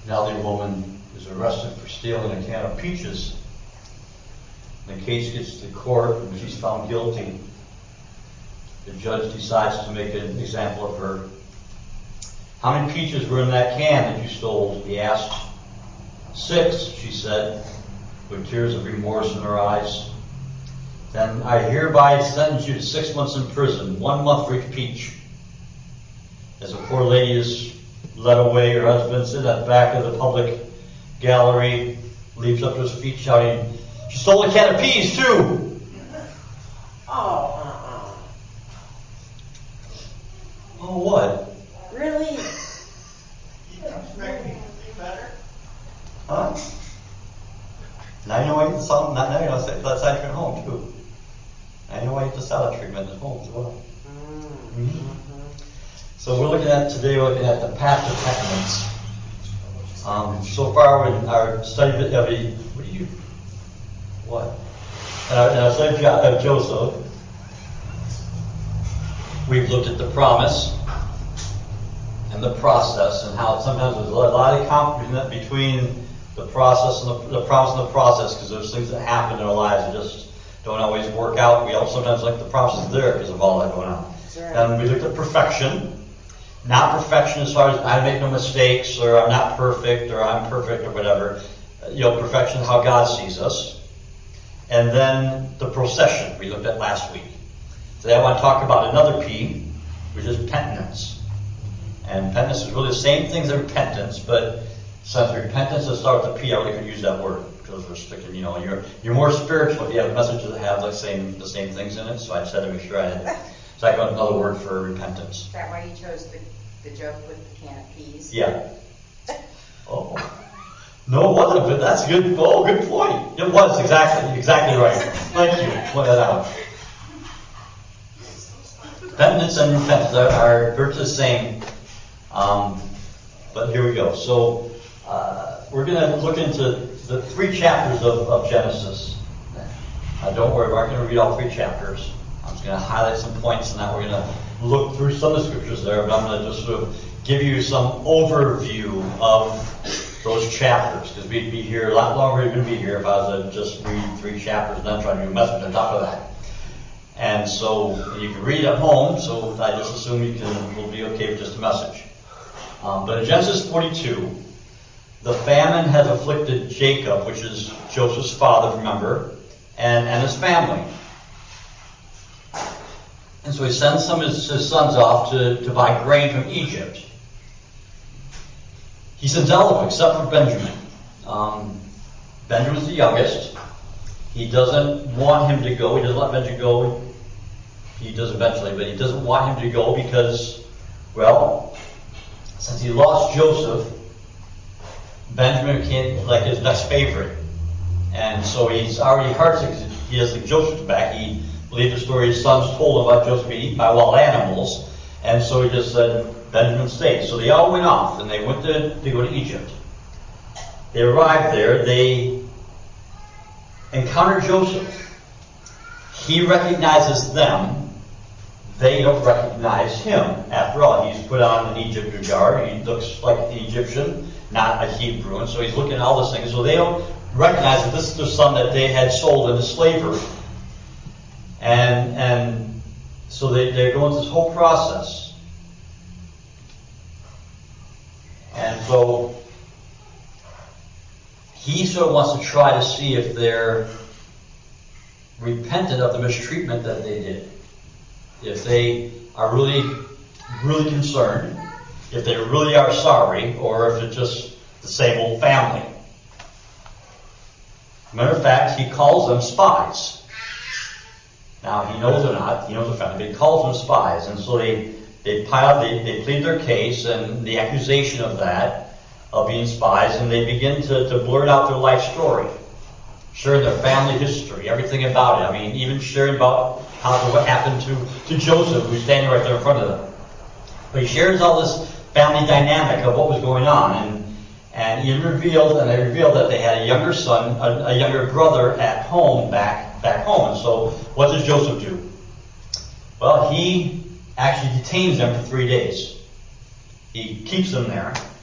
An elderly woman is arrested for stealing a can of peaches. The case gets to court and she's found guilty. The judge decides to make an example of her. How many peaches were in that can that you stole? He asked. 6, she said, with tears of remorse in her eyes. Then I hereby sentence you to 6 months in prison, 1 month for each peach. As the poor lady is led away, her husband sitting at the back of the public gallery, leaps up to his feet shouting, "She stole a can of peas too!" Oh, Oh, what? Really? You expect me to be better? Huh? Now you know why you get the salad. Now you know that side treatment at home too. Now you know why you get the salad treatment at home as well. Mm-hmm. So we're looking at the path to penitence. So far in our study of in our study of Joseph, we've looked at the promise and the process, and how sometimes there's a lot of conflict between the process and the promise and the process, because there's things that happen in our lives that just don't always work out. We all sometimes like the process there because of all that going on. Right. And we looked at perfection. Not perfection as far as I make no mistakes, or I'm not perfect, or I'm perfect, or whatever. Perfection is how God sees us. And then the procession we looked at last week. Today I want to talk about another P, which is penitence. And penitence is really the same thing as repentance, but since repentance is started with a P, I really could use that word, because we're sticking, you're more spiritual if you have messages that have the same things in it, so I just had to make sure I had another word for repentance. Is that why you chose the joke with the can of peas? Yeah. Oh. No, it wasn't, but that's good. Oh, good point. It was exactly right. Thank you. Point that out. Penitence and repentance are virtually the same. But here we go. So, we're going to look into the 3 chapters of Genesis. Don't worry, we're not going to read all 3 chapters. I'm just going to highlight some points, and now we're going to look through some of the scriptures there, but I'm going to just sort of give you some overview of those chapters, because we'd be here a lot longer than we'd be here if I was to just read 3 chapters and then try to do a message on top of that. And so you can read at home, so I just assume we'll be okay with just a message. But in Genesis 42, the famine has afflicted Jacob, which is Joseph's father, remember, and his family. And so he sends some of his sons off to buy grain from Egypt. He sends all of them except for Benjamin. Benjamin's the youngest. He doesn't want him to go. He doesn't let Benjamin go. He does eventually, but he doesn't want him to go because, since he lost Joseph, Benjamin became like his next favorite. And so he's already heartsick because he doesn't think Joseph's back. He believed the story his sons told him about Joseph being eaten by wild animals. And so he just said, Benjamin stayed. So they all went off and they went to go to Egypt. They arrived there. They encountered Joseph. He recognizes them. They don't recognize him. After all, he's put on an Egyptian garb. He looks like an Egyptian, not a Hebrew. And so he's looking at all those things. So they don't recognize that this is the son that they had sold into slavery. And so they're going through this whole process. And so he sort of wants to try to see if they're repentant of the mistreatment that they did. If they are really, really concerned, if they really are sorry, or if it's just the same old family. Matter of fact, he calls them spies. Now, he knows they're not. He knows they're family, but he calls them spies. And so they plead their case and the accusation of that, of being spies, and they begin to blurt out their life story. Sharing their family history, everything about it. I mean, even sharing about what happened to Joseph, who's standing right there in front of them. But he shares all this family dynamic of what was going on. And they revealed that they had a younger son, a younger brother at home, back home. And so what does Joseph do? Well, he actually detains them for 3 days. He keeps them there.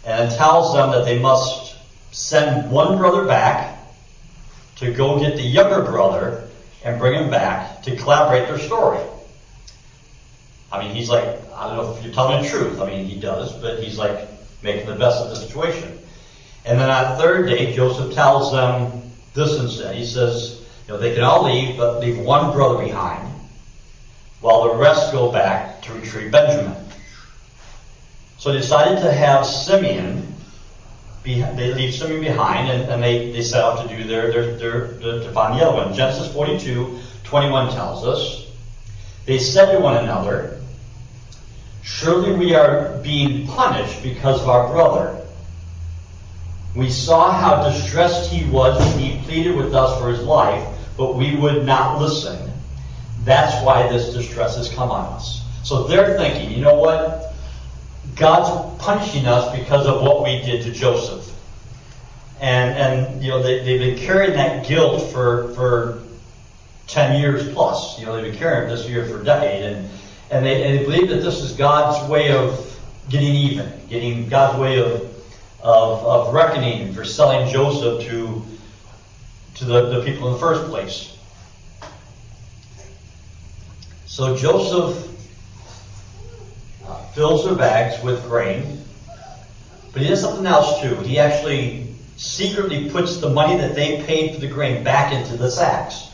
and tells them that they must send one brother back to go get the younger brother and bring him back to collaborate their story. I mean, he's like, I don't know if you're telling the truth. I mean, he does, but he's like making the best of the situation. And then on the third day, Joseph tells them this instead. He says, they can all leave, but leave one brother behind, while the rest go back to retrieve Benjamin. So they decided to have Simeon, they leave Simeon behind, and they set out to do to find the other one. Genesis 42:21 tells us, they said to one another, surely we are being punished because of our brother. We saw how distressed he was when he pleaded with us for his life, but we would not listen. That's why this distress has come on us. So they're thinking, you know what? God's punishing us because of what we did to Joseph. And they've been carrying that guilt for 10 years plus. They've been carrying it this year for a decade. And they believe that this is God's way of getting even, God's way of reckoning for selling Joseph to the people in the first place. So Joseph fills their bags with grain, but he does something else too. He actually secretly puts the money that they paid for the grain back into the sacks.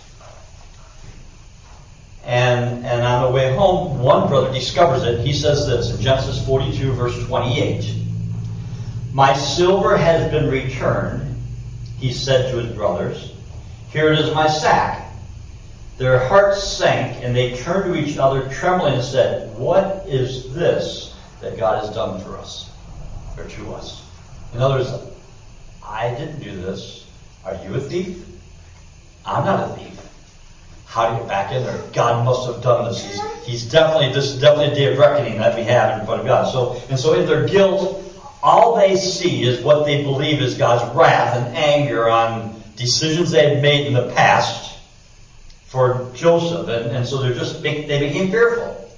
And on the way home, one brother discovers it. He says this in Genesis 42, verse 28. My silver has been returned, he said to his brothers. Here it is in my sack. Their hearts sank, and they turned to each other, trembling, and said, what is this that God has done for us, or to us? In other words, I didn't do this. Are you a thief? I'm not a thief. How do you get back in there? God must have done this. This is definitely a day of reckoning that we have in front of God. So in their guilt, all they see is what they believe is God's wrath and anger on decisions they had made in the past for Joseph. And so they became fearful.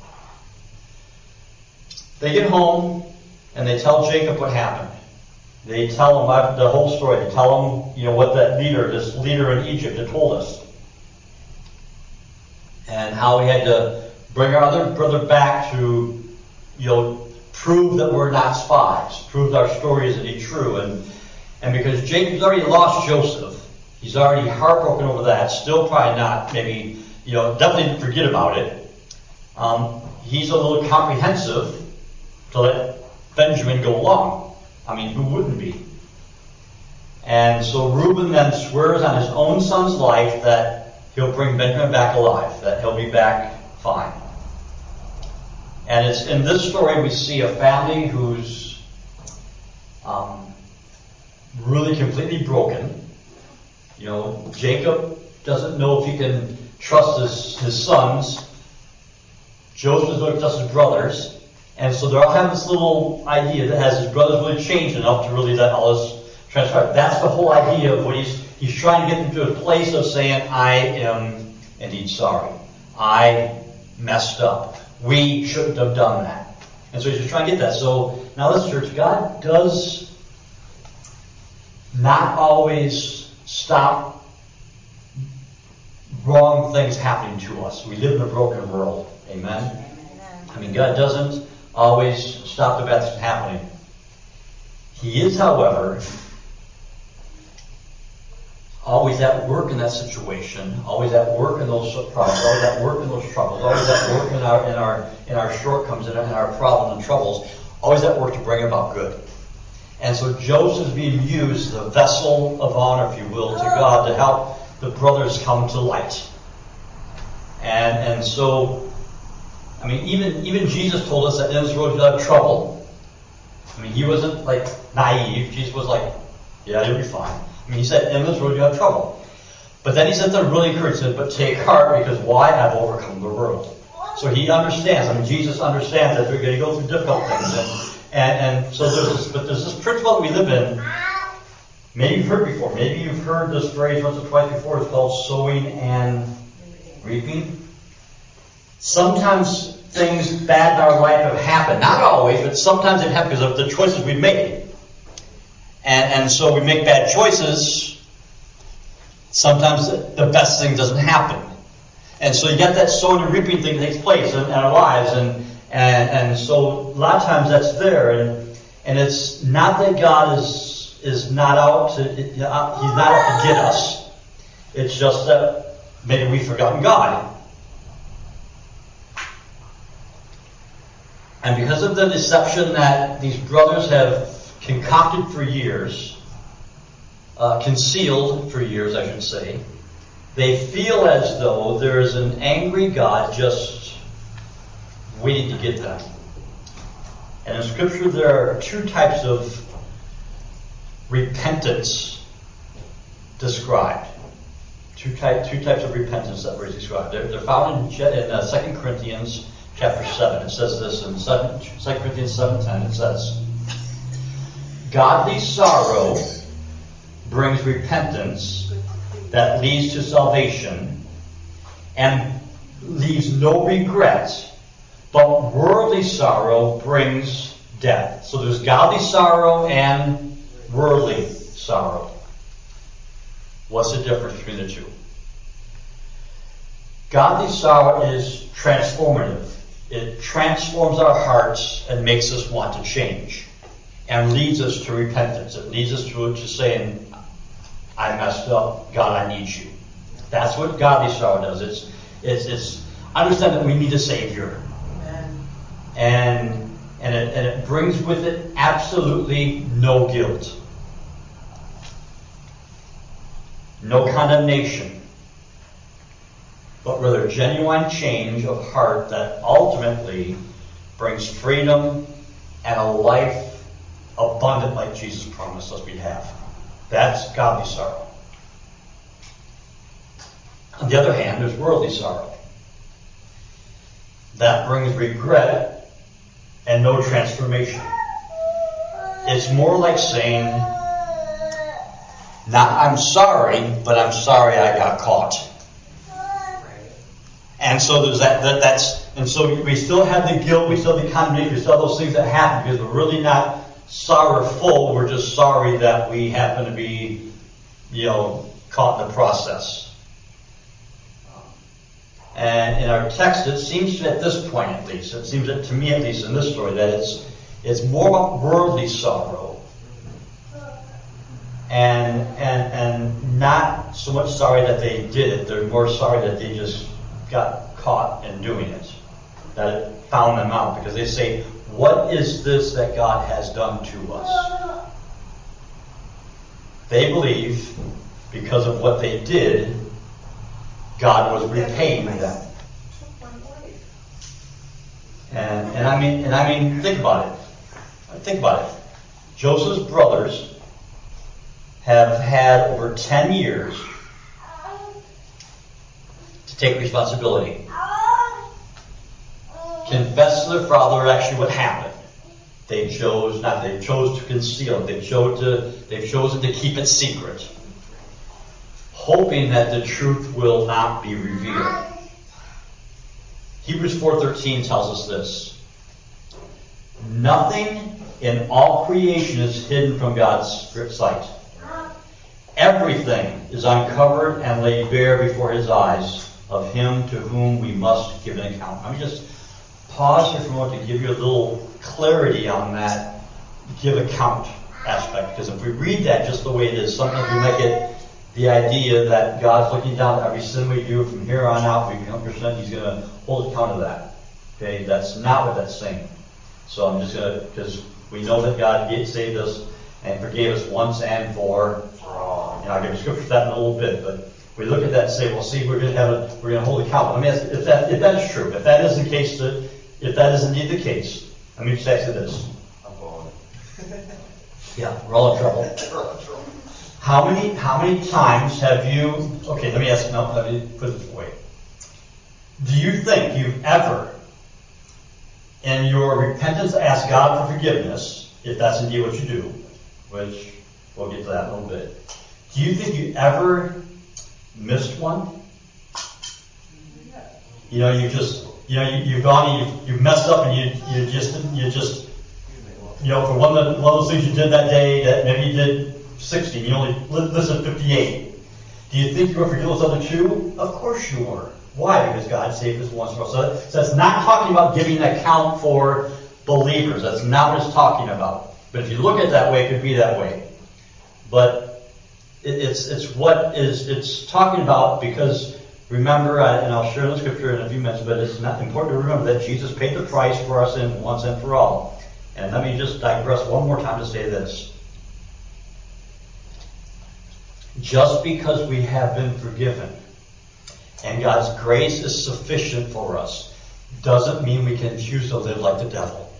They get home and they tell Jacob what happened. They tell him the whole story. They tell him, what this leader in Egypt had told us. And how we had to bring our other brother back to, prove that we're not spies, prove our story is indeed true. And because Jacob's already lost Joseph, he's already heartbroken over that, still probably not, maybe, definitely didn't forget about it. He's a little comprehensive to let Benjamin go along. I mean, who wouldn't be? And so Reuben then swears on his own son's life that he'll bring Benjamin back alive, that he'll be back fine. And it's in this story we see a family who's really completely broken. Jacob doesn't know if he can trust his sons. Joseph doesn't know if he trusts his brothers. And so they're all having this little idea that has his brothers really changed enough to really let all this transpire. That's the whole idea of what he's trying to get them to a place of saying, I am indeed sorry. I messed up. We shouldn't have done that. And so he's just trying to get that. So now listen, church, God does not always stop wrong things happening to us. We live in a broken world. Amen? I mean, God doesn't always stop the bad things from happening. He is, however, always at work in that situation, always at work in those problems, always at work in those troubles, always at work in our shortcomings and in our problems and troubles, always at work to bring about good. And so Joseph is being used as a vessel of honor, if you will, to God to help the brothers come to light. And so, I mean, even Jesus told us that in this road you'll have trouble. I mean, he wasn't like naive. Jesus was like, yeah, you'll be fine. I mean, he said, in this road you have trouble. But then he said to really encourage them, but take heart, because why? I've overcome the world. So he understands. I mean, Jesus understands that they're going to go through difficult things. And so there's this principle that we live in. Maybe you've heard before. Maybe you've heard this phrase once or twice before. It's called sowing and reaping. Sometimes things bad in our life have happened. Not always, but sometimes it happens because of the choices we've made. And so we make bad choices. Sometimes the best thing doesn't happen. And so you got that sowing and reaping thing that takes place in our lives. And so a lot of times that's there. And it's not that God is not out to, he's not out to get us. It's just that maybe we've forgotten God. And because of the deception that these brothers have concocted for years, concealed for years, I should say, they feel as though there is an angry God just waiting to get them. And in Scripture there are two types of repentance described. Two types of repentance that were described. They're found in 2 Corinthians chapter 7. It says this in 2 Corinthians 7:10. It says, "Godly sorrow brings repentance that leads to salvation and leaves no regret, but worldly sorrow brings death." So there's godly sorrow and worldly sorrow. What's the difference between the two? Godly sorrow is transformative. It transforms our hearts and makes us want to change and leads us to repentance. It leads us to saying, I messed up. God, I need you. That's what godly sorrow does. It's understand that we need a Savior. And it brings with it absolutely no guilt. No condemnation. But rather genuine change of heart that ultimately brings freedom and a life abundant like Jesus promised us we'd have. That's godly sorrow. On the other hand, there's worldly sorrow. That brings regret and no transformation. It's more like saying, not I'm sorry, but I'm sorry I got caught. And so there's and so we still have the guilt, we still have the condemnation, we still have those things that happen because we're really not sorrowful, we're just sorry that we happen to be, caught in the process. And in our text, it seems to, at this point at least, it seems to me at least in this story, that it's more about worldly sorrow and not so much sorry that they did it. They're more sorry that they just got caught in doing it, that it found them out, because they say, what is this that God has done to us? They believe because of what they did, God was repaying them. And I mean, think about it. Think about it. Joseph's brothers have had over 10 years to take responsibility. Confess to their father actually what happened. They chose to conceal it. They've chosen to keep it secret, hoping that the truth will not be revealed. Hebrews 4:13 tells us this. Nothing in all creation is hidden from God's sight. Everything is uncovered and laid bare before His eyes of Him to whom we must give an account. Let me just pause here for a moment to give you a little clarity on that give account aspect. Because if we read that just the way it is, sometimes we might get the idea that God's looking down at every sin we do from here on out. We become Christian, He's going to hold account of that. Okay, that's not what that's saying. So I'm just going to, because we know that God saved us and forgave us once and for all. And I'll give you scripture for that in a little bit, but we look at that and say, well, see, we're going to hold account. Let me ask, if that is true, if that is the case, if that is indeed the case, let me just ask you this. I'm going. Yeah, we're all in trouble. How many times have you? Okay, let me put it this way. Do you think you've ever, in your repentance, asked God for forgiveness, if that's indeed what you do, which we'll get to that in a little bit? Do you think you ever missed one? You've gone and you've messed up and you just for one of those things you did that day that maybe you did 60, you only listed 58. Do you think you were forgiven those other 2? Of course you were. Why? Because God saved us once for all. So it's not talking about giving an account for believers. That's not what it's talking about. But if you look at it that way, it could be that way. But it's talking about, because remember, and I'll share the scripture in a few minutes, but it's not important to remember that Jesus paid the price for our sins once and for all. And let me just digress one more time to say this. Just because we have been forgiven and God's grace is sufficient for us doesn't mean we can choose to live like the devil.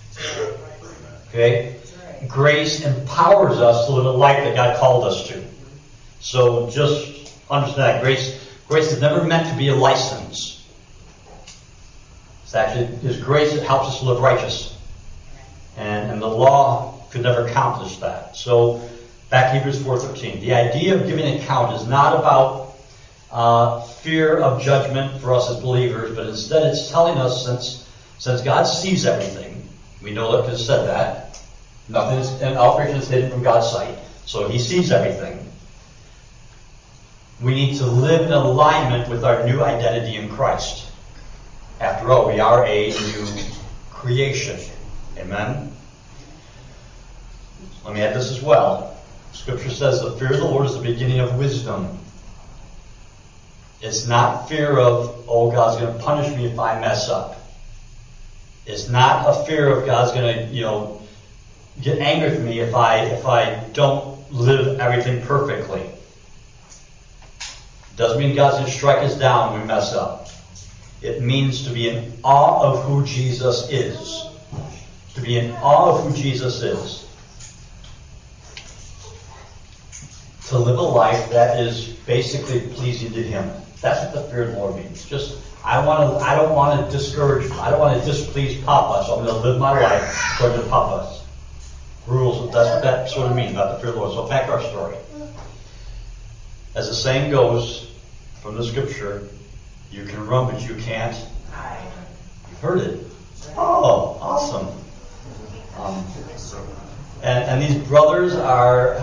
Okay? Grace empowers us to live a life that God called us to. So just understand that grace is never meant to be a license. It's actually His grace that helps us to live righteous. And the law could never accomplish that. So back to Hebrews 4:13. The idea of giving account is not about fear of judgment for us as believers, but instead it's telling us, since God sees everything, we know that because said that, nothing is, and all creation is hidden from God's sight, so He sees everything. We need to live in alignment with our new identity in Christ. After all, we are a new creation. Amen? Let me add this as well. Scripture says the fear of the Lord is the beginning of wisdom. It's not fear of, God's going to punish me if I mess up. It's not a fear of God's going to, get angry with me if I don't live everything perfectly. Doesn't mean God's going to strike us down when we mess up. It means to be in awe of who Jesus is. To be in awe of who Jesus is. To live a life that is basically pleasing to Him. That's what the fear of the Lord means. I don't want to discourage, I don't want to displease Papa, so I'm going to live my life according to Papa's rules. That's what that sort of means about the fear of the Lord. So back to our story. As the saying goes from the scripture, you can run but you can't. You've heard it. Oh, awesome. And these brothers are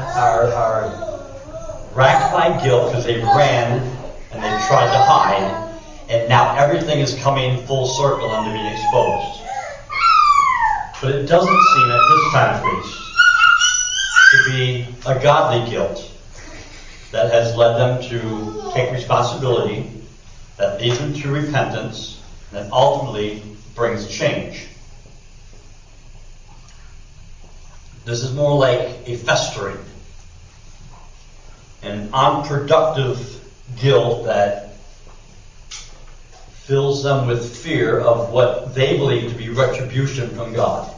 racked by guilt because they ran and they tried to hide, and now everything is coming full circle and to be exposed. But it doesn't seem, at this time at least, to be a godly guilt that has led them to take responsibility, that leads them to repentance, and that ultimately brings change. This is more like a festering, an unproductive guilt that fills them with fear of what they believe to be retribution from God.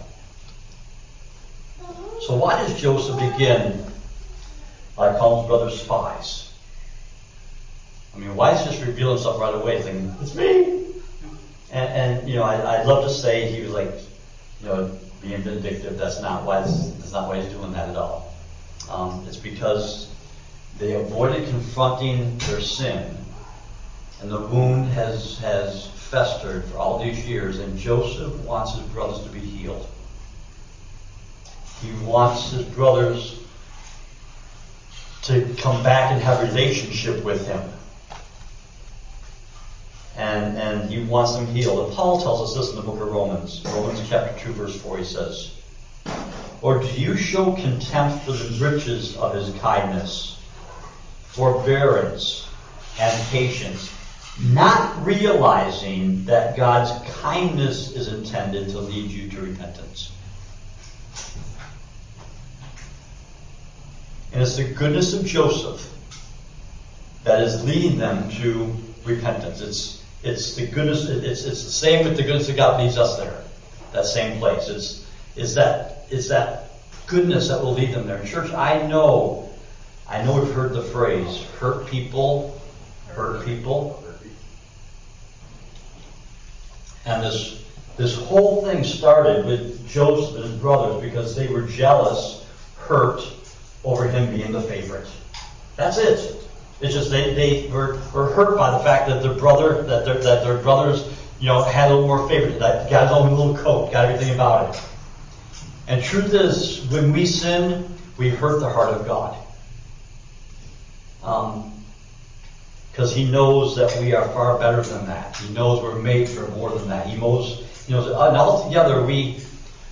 So why does Joseph begin by calling his brothers spies? I mean, why is he just reveal himself right away, thinking, it's me? And I'd love to say he was like, being vindictive. That's not why he's doing that at all. It's because they avoided confronting their sin, and the wound has festered for all these years, and Joseph wants his brothers to be healed. He wants his brothers to come back and have a relationship with him. And he wants them healed. And Paul tells us this in the book of Romans. Romans chapter 2, verse 4, he says, "Or do you show contempt for the riches of his kindness, forbearance, and patience, not realizing that God's kindness is intended to lead you to repentance?" And it's the goodness of Joseph that is leading them to repentance. It's the goodness. It's the same with the goodness of God leads us there. That same place. It's that goodness that will lead them there. In church, I know we've heard the phrase, hurt people. And this whole thing started with Joseph and his brothers because they were jealous, hurt over him being the favorite. That's it. It's just they were hurt by the fact that their brothers, had a little more favor, that got his own little coat, got everything about it. And truth is, when we sin, we hurt the heart of God. Because He knows that we are far better than that. He knows we're made for more than that. He knows, and altogether He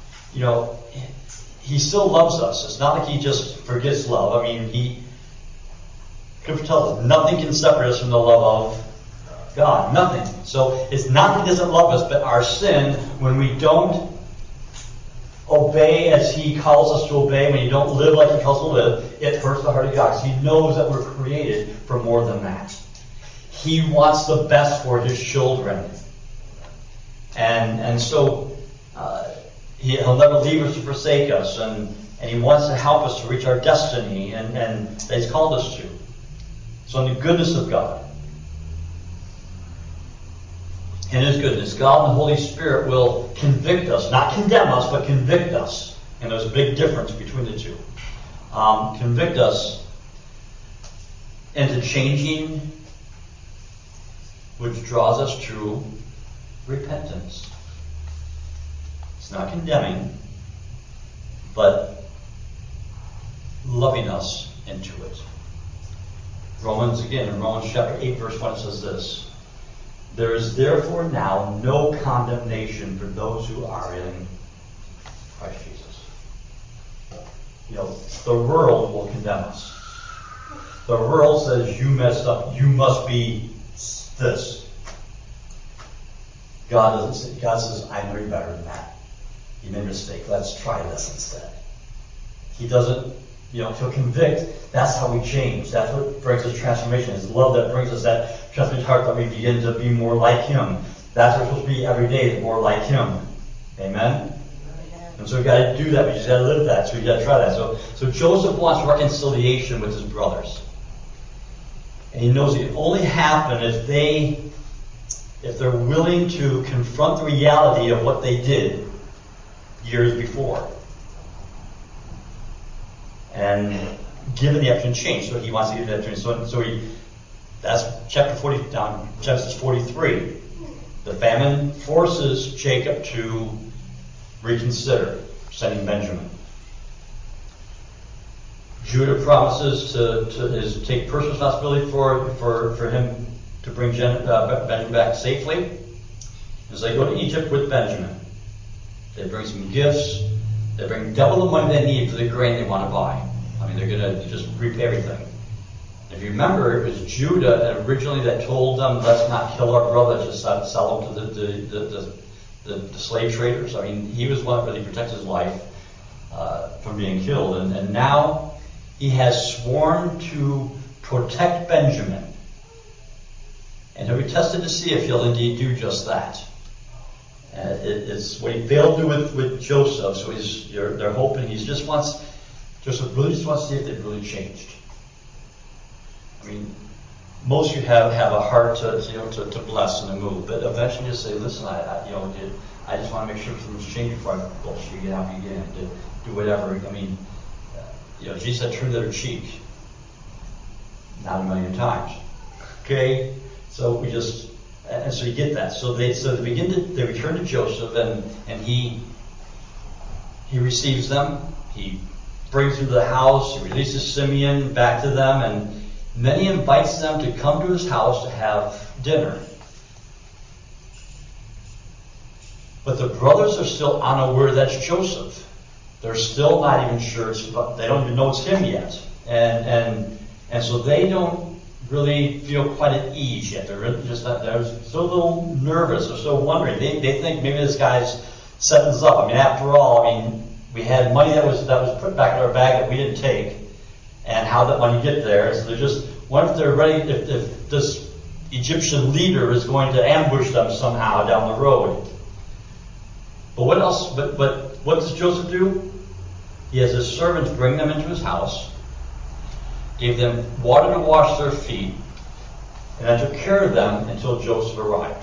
still loves us. It's not like He just forgets love. I mean, Scripture tells us nothing can separate us from the love of God. Nothing. So it's not that He doesn't love us, but our sin, when we don't obey as He calls us to obey, when you don't live like He calls us to live, it hurts the heart of God. Because He knows that we're created for more than that. He wants the best for His children. And so He'll never leave us or forsake us. And He wants to help us to reach our destiny and that He's called us to. So in the goodness of God, in His goodness, God and the Holy Spirit will convict us, not condemn us, but convict us. And there's a big difference between the two. Convict us into changing, which draws us to repentance. It's not condemning, but loving us into it. In Romans chapter 8, verse 1, it says this: "There is therefore now no condemnation for those who are in Christ Jesus." The world will condemn us. The world says, you messed up, you must be this. God doesn't say. God says, I know you're better than that. You made a mistake. Let's try this instead. He doesn't, he'll convict. That's how we change. That's what brings us transformation. It's love that brings us that transformed heart that we begin to be more like Him. That's what we're supposed to be every day, is more like Him. Amen? And so we've got to do that. We just got to live that. So we've got to try that. So Joseph wants reconciliation with his brothers. And he knows it can only happen if they're willing to confront the reality of what they did years before. And given the opportunity to change. So he wants to give that opportunity. So that's chapter 40, Genesis 43. The famine forces Jacob to reconsider sending Benjamin. Judah promises to take personal responsibility for him to bring Benjamin back safely. As they go to Egypt with Benjamin, they bring some gifts. They bring double the money they need for the grain they want to buy. I mean, they're going to just reap everything. If you remember, it was Judah originally that told them, let's not kill our brother, let's just sell him to the slave traders. I mean, he was one that really protected his life from being killed. And now he has sworn to protect Benjamin. And he'll be tested to see if he'll indeed do just that. It's what he failed to do with Joseph. So they're hoping Joseph really just wants to see if they've really changed. I mean, most of you have a heart to bless and to move, but eventually you say, listen, I just want to make sure something's changed before I bullshit you get out again, to do whatever. I mean, Jesus said, turn the other cheek. Not a million times. Okay? So so you get that. So they return to Joseph, and he receives them. He brings them to the house. He releases Simeon back to them, and then he invites them to come to his house to have dinner. But the brothers are still unaware that's Joseph. They're still not even sure. They don't even know it's him yet, and so they don't really feel quite at ease yet. They're they're still a little nervous. They're still wondering. They think maybe this guy's setting us up. I mean, after all, we had money that was put back in our bag that we didn't take, and how that money get there. So they're just wonder if they're ready. If this Egyptian leader is going to ambush them somehow down the road. But what else? But what does Joseph do? He has his servants bring them into his house, gave them water to wash their feet, and then took care of them until Joseph arrived.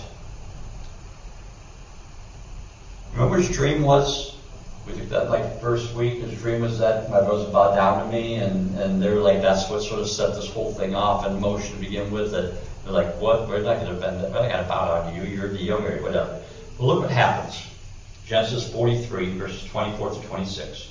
Remember his dream was? We took that first week. His dream was that my brothers bowed down to me, and they were like, that's what sort of set this whole thing off in motion to begin with. That they're like, what? We're not going to bend. We're not going to bow down to you. You're the younger, whatever. Well, look what happens. Genesis 43, verses 24 to 26.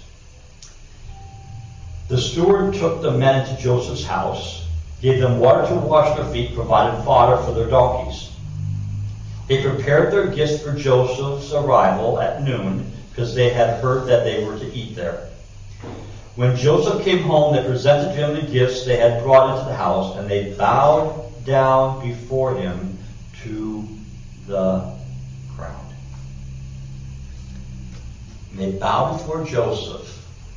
The steward took the men into Joseph's house, gave them water to wash their feet, provided fodder for their donkeys. They prepared their gifts for Joseph's arrival at noon, because they had heard that they were to eat there. When Joseph came home, they presented to him the gifts they had brought into the house, and they bowed down before him to the ground. And they bowed before Joseph,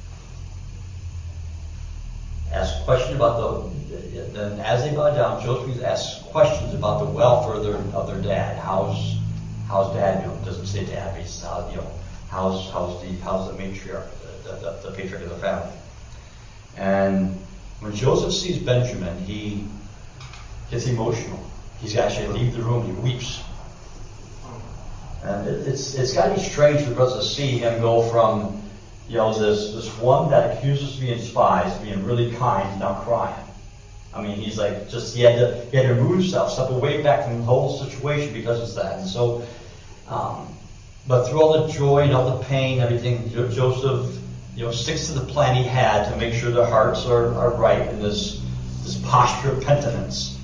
asked questions about then as they bowed down, Joseph asked questions about the welfare of their dad. How's dad doing? Doesn't say dad, but he says, how's the matriarch, the patriarch of the family. And when Joseph sees Benjamin, he gets emotional. He's actually leave the room. He weeps. And it's got to be strange for us to see him go from this one that accuses me and spies, being really kind, now crying. I mean, he's like he had to remove himself, step away back from the whole situation because of that. And so, but through all the joy and all the pain, everything, Joseph, sticks to the plan he had to make sure their hearts are right in this posture of penitence.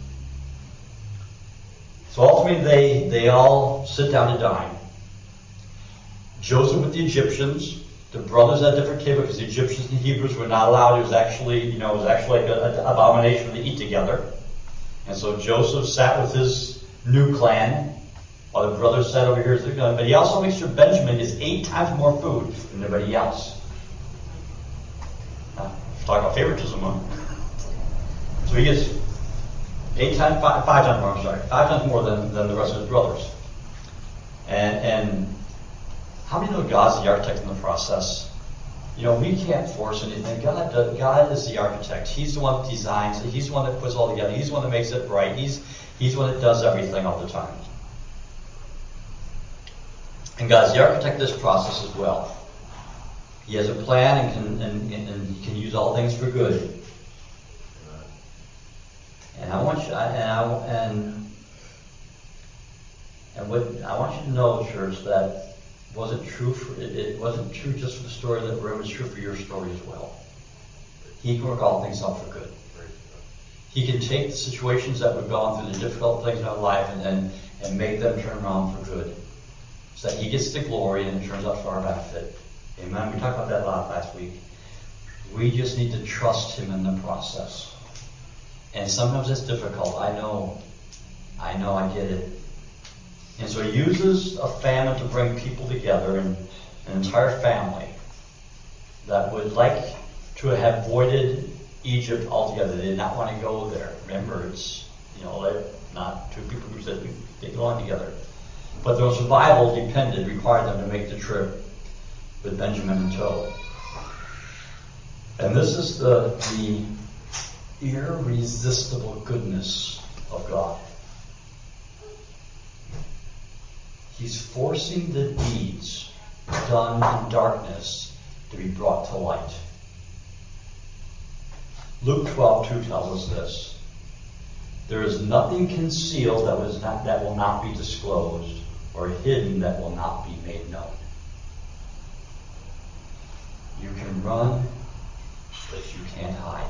So ultimately, they all sit down to dine. Joseph with the Egyptians, the brothers at a different table, because the Egyptians and the Hebrews were not allowed. It was actually like an abomination to eat together. And so Joseph sat with his new clan, while the brothers sat over here. But he also makes sure Benjamin gets 8 times more food than everybody else. Talk about favoritism, huh? So he gets 5 times more than the rest of his brothers. And how many know God's the architect in the process? We can't force anything. God is the architect. He's the one that designs it. He's the one that puts it all together. He's the one that makes it right. He's the one that does everything all the time. And God's the architect of this process as well. He has a plan and he can use all things for good. And I want you to know, church, that it wasn't true just for the story that we're in, it was true for your story as well. He can work all things out for good. He can take the situations that we've gone through, the difficult things in our life, and make them turn around for good. So that he gets the glory and it turns out for our benefit. Amen. We talked about that a lot last week. We just need to trust him in the process. And sometimes it's difficult. I know, I get it. And so he uses a famine to bring people together, and an entire family that would like to have avoided Egypt altogether. They did not want to go there. Remember, it's, they're not two people who said they belong together. But their survival required them to make the trip with Benjamin in tow. And this is the irresistible goodness of God. He's forcing the deeds done in darkness to be brought to light. Luke 12:2 tells us this. There is nothing concealed that will not be disclosed, or hidden that will not be made known. You can run, but you can't hide.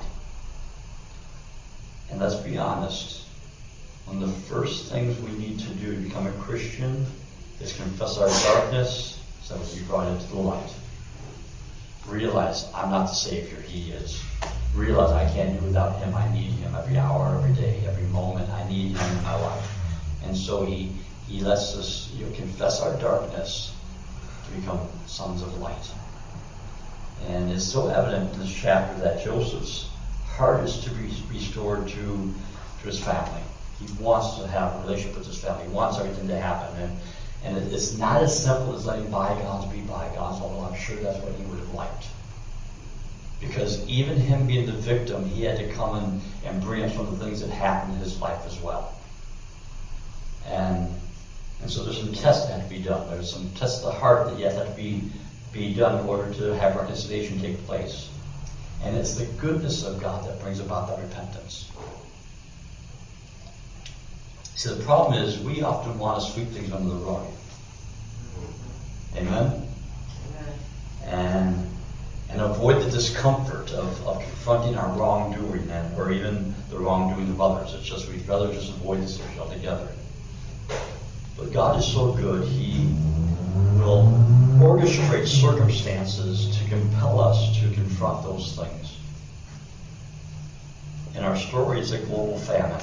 And let's be honest, one of the first things we need to do to become a Christian is confess our darkness so that we be brought into the light. Realize I'm not the Savior, he is. Realize I can't do without him. I need him every hour, every day, every moment. I need him in my life. And so he lets us confess our darkness to become sons of light. And it's so evident in this chapter that Joseph's heart is to be restored to his family. He wants to have a relationship with his family. He wants everything to happen. And it's not as simple as letting bygones be bygones, although I'm sure that's what he would have liked. Because even him being the victim, he had to come and bring up some of the things that happened in his life as well. And so there's some tests that have to be done. There's some tests of the heart that yet have to be done in order to have reconciliation take place. And it's the goodness of God that brings about that repentance. See, the problem is we often want to sweep things under the rug. Amen? And avoid the discomfort of confronting our wrongdoing or even the wrongdoing of others. It's just we'd rather just avoid this issue altogether. But God is so good, He will orchestrate circumstances to compel us to confront those things. In our story, it's a global famine.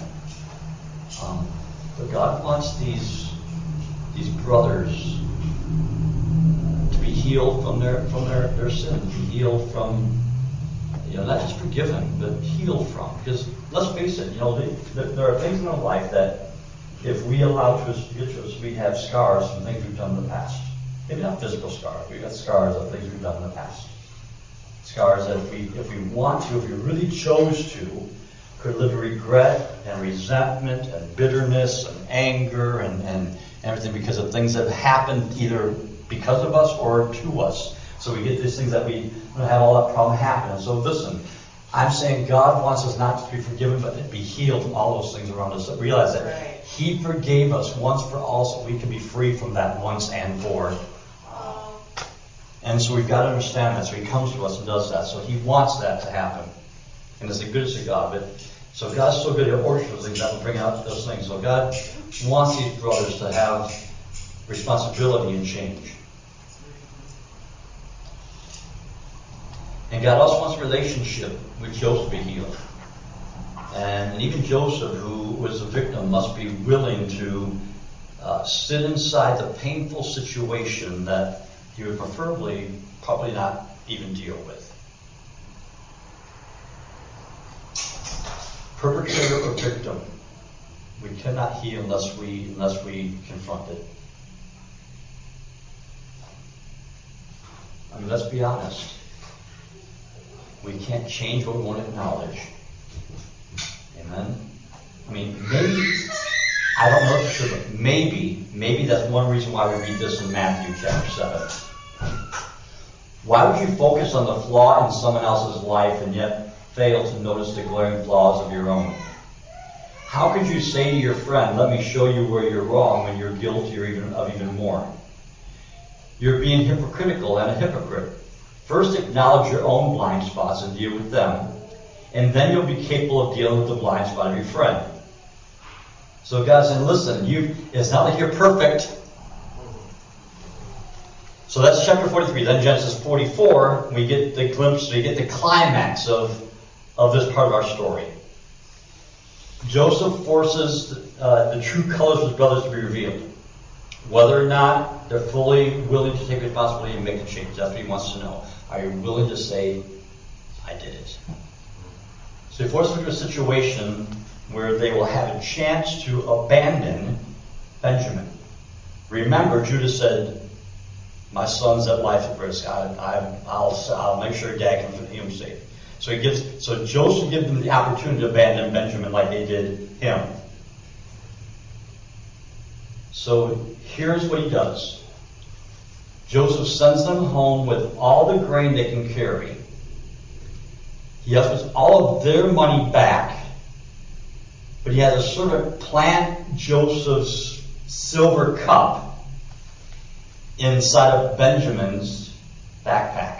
But God wants these brothers to be healed from their sin, to be healed from, not just forgiven, but healed from. Because let's face it, there are things in our life that if we allow to get to us, we have scars from things we've done in the past. Maybe not physical scars, we've got scars of things we've done in the past. Scars that if we want to, if we really chose to, could live in regret and resentment and bitterness and anger and everything because of things that have happened either because of us or to us. So we get these things that we don't have all that problem happen. And so listen, I'm saying God wants us not to be forgiven, but to be healed from all those things around us. Realize that He forgave us once for all so we can be free from that once and for. And so we've got to understand that. So He comes to us and does that. So He wants that to happen. And it's the goodness of God. So God's so good at orchestrating things that will bring out those things. So God wants these brothers to have responsibility and change. And God also wants a relationship with Joseph to be healed. And even Joseph, who was a victim, must be willing to sit inside the painful situation that he would preferably probably not even deal with. Perpetrator or victim, we cannot heal unless we confront it. I mean, let's be honest. We can't change what we won't acknowledge. Amen? I mean, maybe, I don't know for sure, but maybe that's one reason why we read this in Matthew chapter 7. Why would you focus on the flaw in someone else's life and yet fail to notice the glaring flaws of your own? How could you say to your friend, let me show you where you're wrong, when you're guilty of even more? You're being hypocritical and a hypocrite. First, acknowledge your own blind spots and deal with them. And then you'll be capable of dealing with the blind spot of your friend. So God said, listen, it's not like you're perfect. So that's chapter 43. Then Genesis 44, we get the glimpse, we get the climax of this part of our story. Joseph forces the true colors of his brothers to be revealed. Whether or not they're fully willing to take responsibility and make the change. That's what he wants to know. Are you willing to say, I did it? So he forces them into a situation where they will have a chance to abandon Benjamin. Remember, Judah said, my son's at life at risk. I'll make sure Dad can keep him safe. So Joseph gives them the opportunity to abandon Benjamin like they did him. So here's what he does. Joseph sends them home with all the grain they can carry. He asks all of their money back. But he has a servant plant Joseph's silver cup inside of Benjamin's backpack.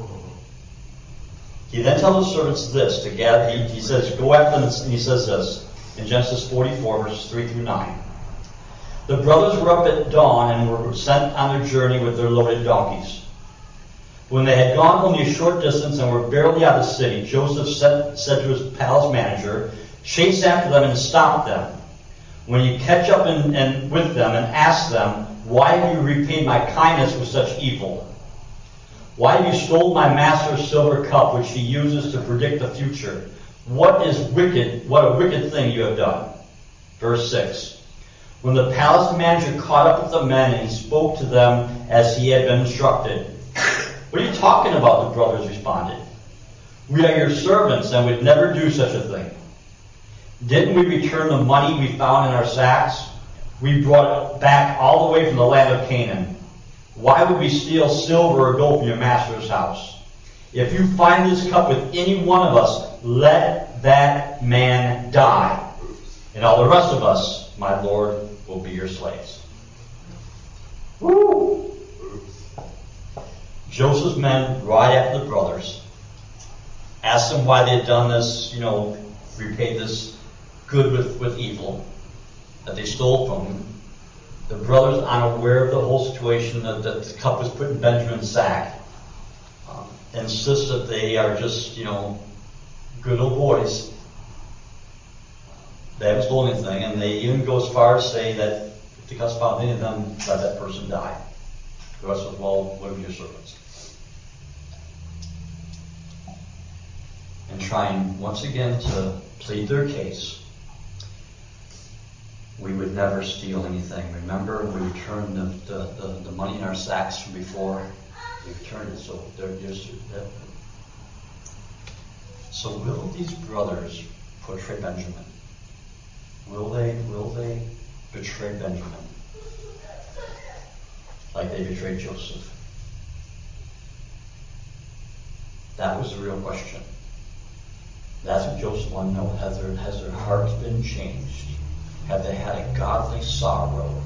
He then tells the servants this to gather. He says, go after them, and he says this in Genesis 44, verses 3 through 9. The brothers were up at dawn and were sent on their journey with their loaded donkeys. When they had gone only a short distance and were barely out of the city, Joseph said to his palace manager, chase after them and stop them. When you catch up with them and ask them, why have you repaid my kindness with such evil? Why have you stolen my master's silver cup, which he uses to predict the future? What a wicked thing you have done. Verse 6. When the palace manager caught up with the men and spoke to them as he had been instructed. What are you talking about? The brothers responded. We are your servants and would never do such a thing. Didn't we return the money we found in our sacks? We brought it back all the way from the land of Canaan. Why would we steal silver or gold from your master's house? If you find this cup with any one of us, let that man die. And all the rest of us, my Lord, will be your slaves. Woo! Joseph's men ride after the brothers, ask them why they had done this, repaid this good with evil that they stole from him. The brothers, unaware of the whole situation, that the cup was put in Benjamin's sack, insist that they are just, good old boys. They haven't stolen anything, and they even go as far as say that if the cup's found any of them, let that person die. The rest says, well, what of your servants? And trying once again to plead their case. We would never steal anything. Remember, we returned the money in our sacks from before. We returned it. So will these brothers portray Benjamin? Will they betray Benjamin like they betrayed Joseph? That was the real question. That's what Joseph wanted to know. Has their hearts been changed? Have they had a godly sorrow?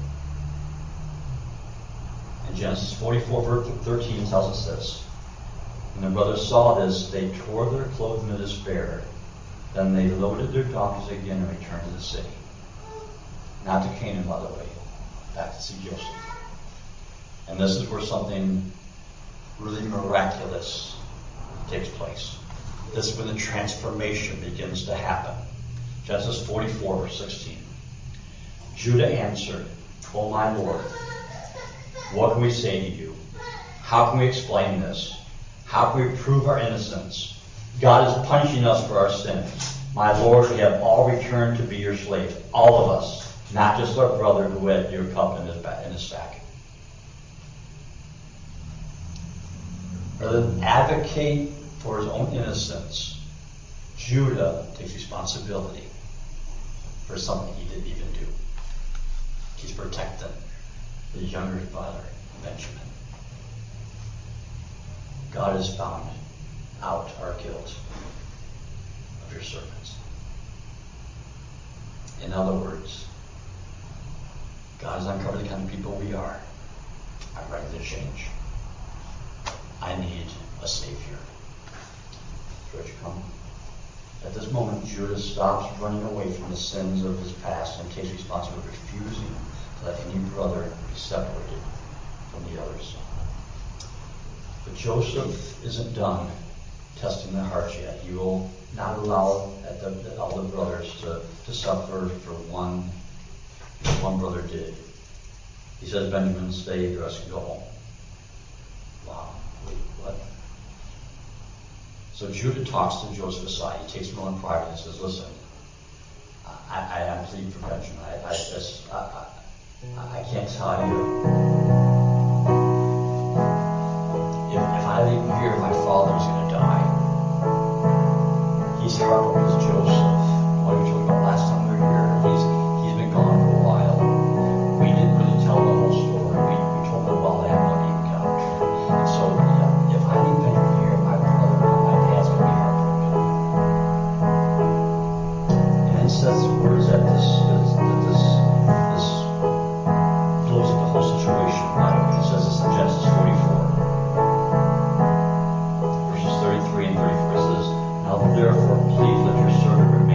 And Genesis 44, verse 13 tells us this. When the brothers saw this, they tore their clothing in despair. Then they loaded their donkeys again and returned to the city. Not to Canaan, by the way. Back to see Joseph. And this is where something really miraculous takes place. This is when the transformation begins to happen. Genesis 44, verse 16. Judah answered, "O my Lord, what can we say to you? How can we explain this? How can we prove our innocence? God is punishing us for our sins. My Lord, we have all returned to be your slaves. All of us. Not just our brother who had your cup in his sack." Rather than advocate for his own innocence, Judah takes responsibility for something he didn't even do. He's protecting his younger brother, Benjamin. God has found out our guilt of your servants. In other words, God has uncovered the kind of people we are. I'm ready to change. I need a Savior. George, come. At this moment, Judah stops running away from the sins of his past and takes responsibility, refusing to let any brother be separated from the others. But Joseph isn't done testing their hearts yet. He will not allow all the brothers to suffer for one brother did. He says, "Benjamin, stay, the rest can go home." Wow, wait, what? So Judah talks to Joseph aside. He takes him on private and says, "Listen, I am pleading for Benjamin. I can't tell you. If I leave him here, my father's going to die." He's heartbroken as Joseph. What we talked about last time we were here. He's been gone for a while. We didn't really tell the whole story. We told him about that when he got. And so if I leave Benjamin here, my dad's going to be heartbroken. And then it says words that this blows up the whole situation. By the way, it says this in Genesis 44. Verses 33 and 34 says, "Now therefore please let your servant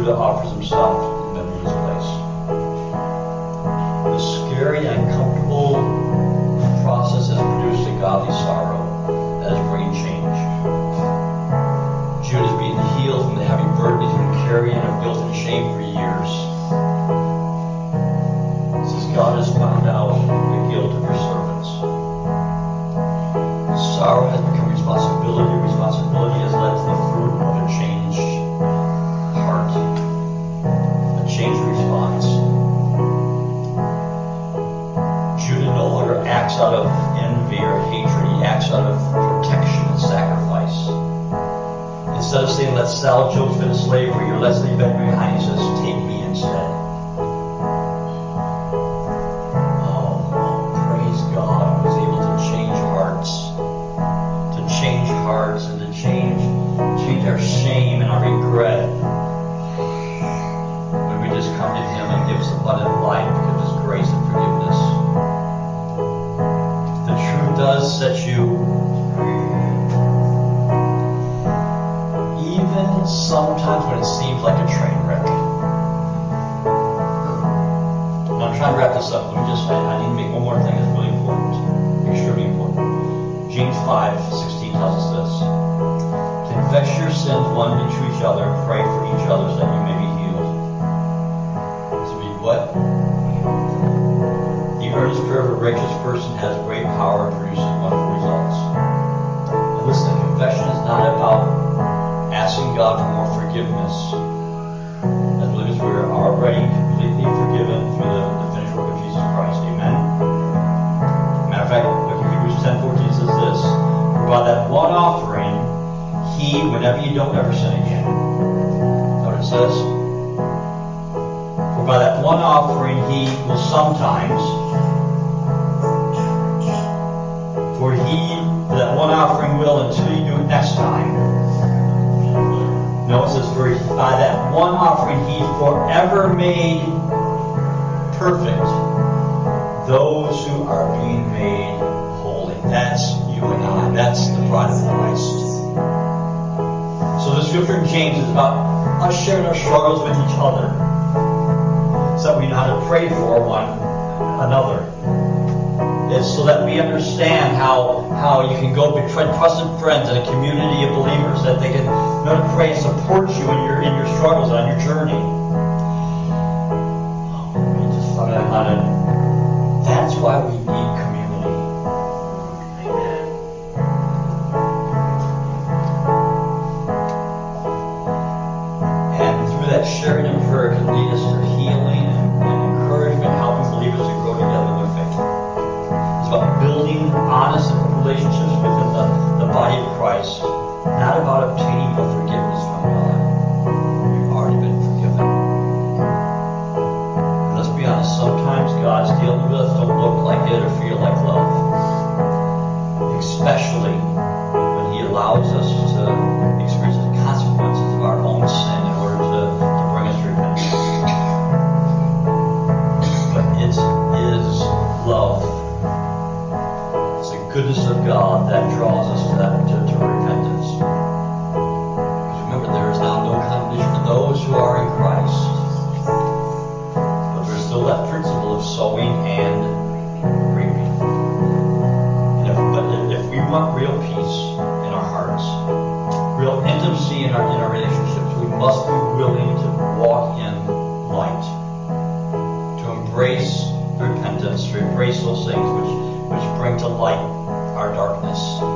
Judah offers himself in Benjamin's place. The scary and uncomfortable process has produced a godly sorrow that is bringing change. Judah is being healed from the heavy burden he's been carrying of guilt and shame for years. Since God has found out the guilt of your servants. Sorrow has become responsibility. Responsibility has led to the fruit of a changed heart, a changed response. Judah no longer acts out of envy or hatred. He acts out of protection and sacrifice. Instead of saying, let's sell Joseph into slavery, or let's leave Benjamin behind, he says, take me instead. Oh, praise God, who is able to change hearts. To change hearts and to change our shame and our regret. When we just come to Him and give us abundant life because of His grace and forgiveness. The truth does set you free. Even sometimes when it seems like a train wreck. Now I'm trying to wrap this up. Let me I need to make one more thing that's really important. Extremely important. James 5:16 tells us this. Confess your sins one to each other and pray for each other so that you may be healed. To be what? The earnest prayer of a righteous person has great power and produces wonderful results. And listen, confession is not about asking God for more forgiveness. As believers, we are already completely forgiven through the finished work of Jesus Christ. Amen? Matter of fact, look at Hebrews 10:14 says this. For by that one offering, He, whenever you don't ever sin again. That's what it says. For by that one offering, He will sometimes, for that one offering will until you do it next time. No, it says, for by that one offering, He forever made perfect those who are being made holy. That's you and I. That's the bride of Christ. So the scripture in James is about us sharing our struggles with each other so that we know how to pray for one another. It's so that we understand how you can go between trusted friends and a community of believers that they can know to pray and support you in your struggles and on your journey. That's why we need community. Amen. And through that sharing and prayer can lead us to healing and encouragement, helping believers to grow together in their faith. It's about building honest relationships within the body of Christ, not about obtaining more forgiveness from God. You've already been forgiven. And let's be honest, sometimes God's dealing with us don't look like it or feel like love. Especially when He allows us to experience the consequences of our own sin in order to bring us to repentance. But it is love. It's the goodness of God that draws us to repentance. Because remember, there is now no condemnation for those who are in Christ. But there's still that principle of sowing and reaping. But if we want real peace in our hearts, real intimacy in our relationships, we must be willing to walk in light, to embrace repentance, to embrace those things which bring to light our darkness.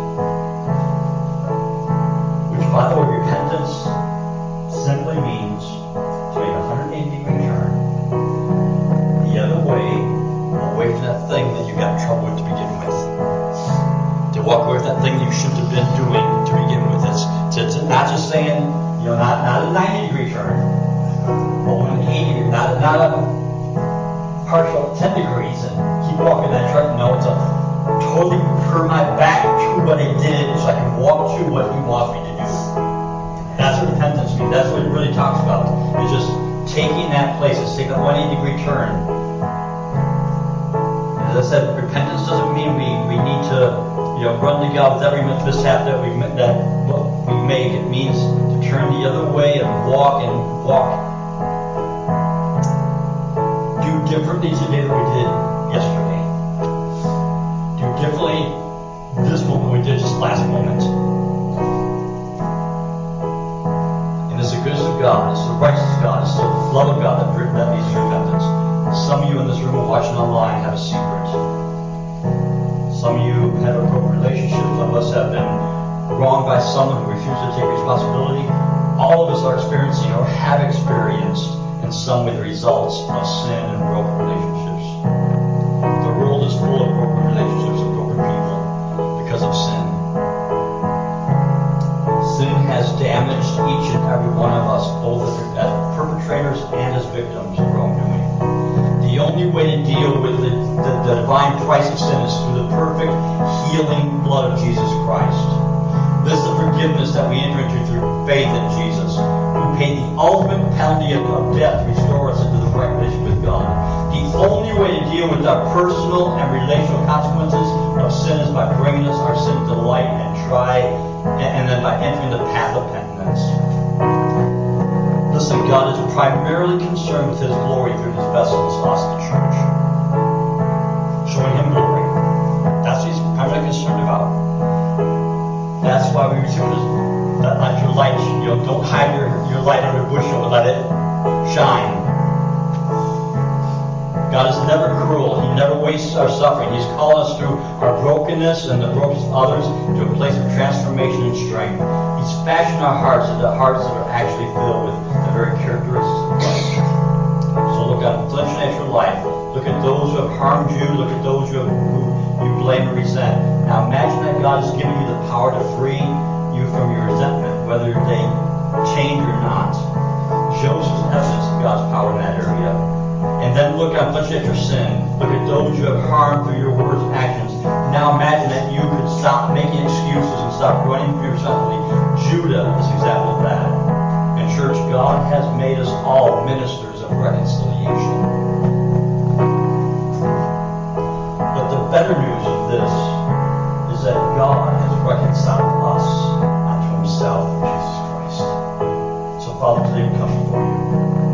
Which, by the way, repentance simply means to make a 180-degree turn the other way, away from that thing that you got in trouble with to begin with. To walk away from that thing you shouldn't have been doing to begin with. It's to not just saying, not a 90-degree turn, but 180 degree, not a partial 10 degrees and keep walking that turn. No, it's a totally turn my back to what I did so I can walk to what He wants me to do. That's what repentance means. That's what it really talks about. It's just taking that place. It's taking a 180-degree turn. As I said, repentance doesn't mean we need to run to God with every mishap that we make. It means to turn the other way and walk differently today than we did yesterday. Do differently this moment than we did just last moment. And it's the goodness of God, it's the righteousness of God, it's the love of God that leads to repentance. Some of you in this room and watching online have a secret. Some of you have a broken relationship. Some of us have been wronged by someone who refused to take responsibility. All of us are experiencing or have experienced in some way the results of sin and broken relationships. The world is full of broken relationships and broken people because of sin. Sin has damaged each and every one of us, both as perpetrators and as victims of wrongdoing. The only way to deal with the divine price of sin is through the perfect healing blood of Jesus Christ. This is the forgiveness that we enter into through faith in Jesus, who paid the ultimate penalty of death to restore us into the right relationship with God. The only way to deal with our personal and relational consequences of sin is by bringing us our sin to light and then by entering the path of penitence. Listen, God is primarily concerned with His glory through His vessels, us, the church. Showing Him glory. That's what He's primarily concerned about. That's why we receive that light, your light. Don't hide your light under a bushel, but let it shine. God is never cruel. He never wastes our suffering. He's calling us through our brokenness and the brokenness of others to a place of transformation and strength. He's fashioned our hearts into hearts that are actually filled with the very characteristics of Christ. So look at your life. Look at those who have harmed you. Look at those who you blame and resent. Now imagine that God has given you the power to free you from your resentment, whether they change or not. Joseph's evidence of God's power in that area. And then look at your sin. Look at those you have harmed through your words and actions. Now imagine that you could stop making excuses and stop running from your responsibility. Judah is an example of that. And church, God has made us all ministers of reconciliation. But the better news of this is that God has reconciled us unto Himself through Jesus Christ. So Father, today we come before you.